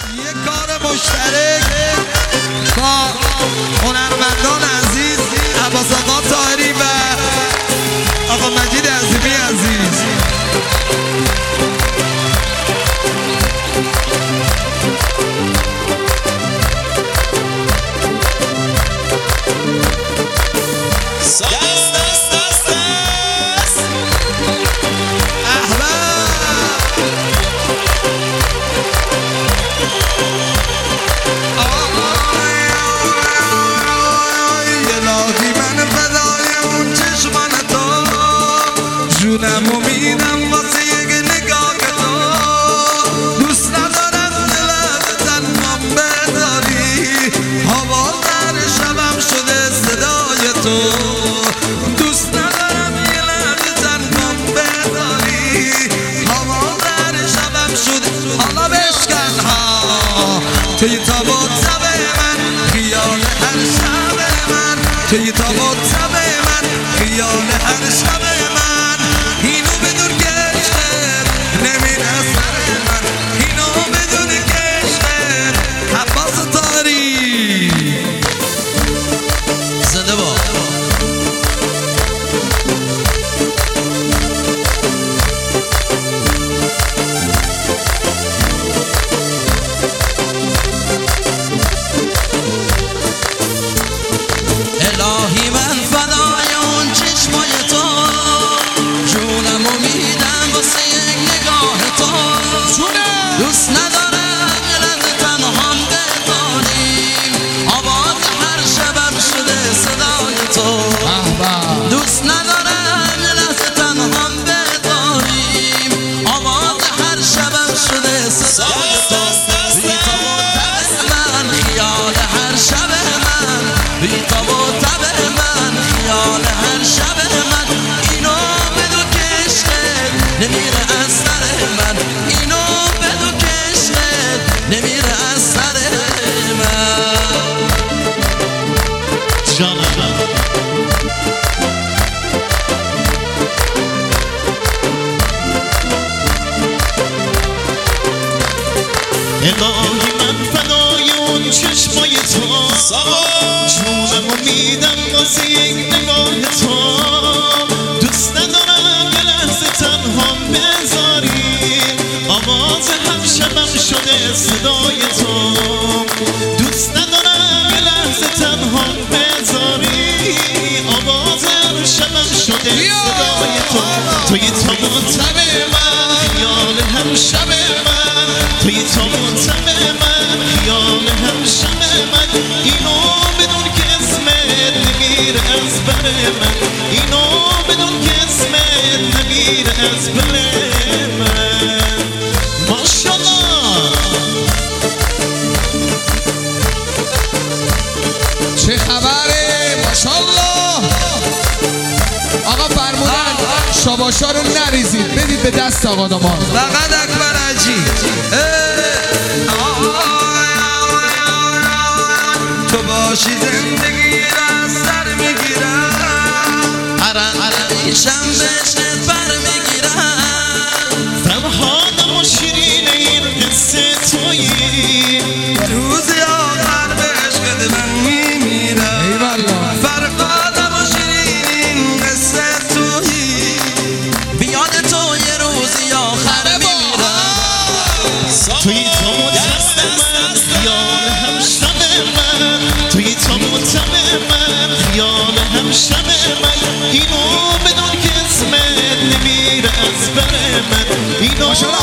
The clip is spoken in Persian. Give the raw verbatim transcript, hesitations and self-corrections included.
یک کار مشترک با هنرمندان عزیز عباس آقا طاهری و آقا مجید عظیمی عزیز. جونم و میدم واسه یک نگاه تو، دوست ندارم دلت تنهام بذاری، هوا در شبم شده صدای تو، دوست ندارم یه لحظه تنهام بذاری، هوا در شبم شده. حالا بشکن ها توی تاب و تب من، خیال هر شب من توی تاب و تب من، خیال هر شب من. اینو بدون که عشقت نمیره سر من، اینو بدون که عشقت. عباس طاهری زنده با الهی من فدای اون چشمای تو، جونم و میدم واسه یک نگاه تو، دوست ندارم یه لحظه تنهام بذاریم، آواز هر شبم شده صدای تو، دوست ندارم یه لحظه تنهام بذاریم، آواز هر شبم شده صدای تو، بی تو و تب من، خیال هر شب من، بی تو و تب من، خیال هر شب من. اینو بدون که عشقت نمیره از سر من، اینو بدون که عشقت نمیره از سر من. جانم الهی من فدای اون چشمای تو، جونم و میدم واسه یک نگاه تو، دوست ندارم یه لحظه تنهام بذاری، آواز هر شبم شده صدای تو، دوست ندارم یه لحظه تنهام بذاری، آواز هر شبم شده صدای تو، توی تاب و تب من، خیال هر شب من، توی تاب و تب من، خیال هر شب من. اینو بدون که اسمت نمیره از بر من، اینو بدون که اسمت نمیره از بر من. ماشاءالله چه خبره؟ ماشاءالله. آقا فرمودن شاباشا رو نریزید، بدید به دست آقا دامان. فقط اکبر حجی تو باشی زندگی را سر میگیرم، عرق عرقیشم بهشت بر میگیرم، فرهادم و شیرین این قصه تویی، روزی آخر به عشقت من میمیرم. ایوالله فرهادم و شیرین این قصه تویی، بیاد تو یه روزی آخر میمیرم. توی تو متب من، خیال هم شب من، توی تو متب من، خیال هم شب من. اینو بدون که اسمت نمیره از بر من، اینو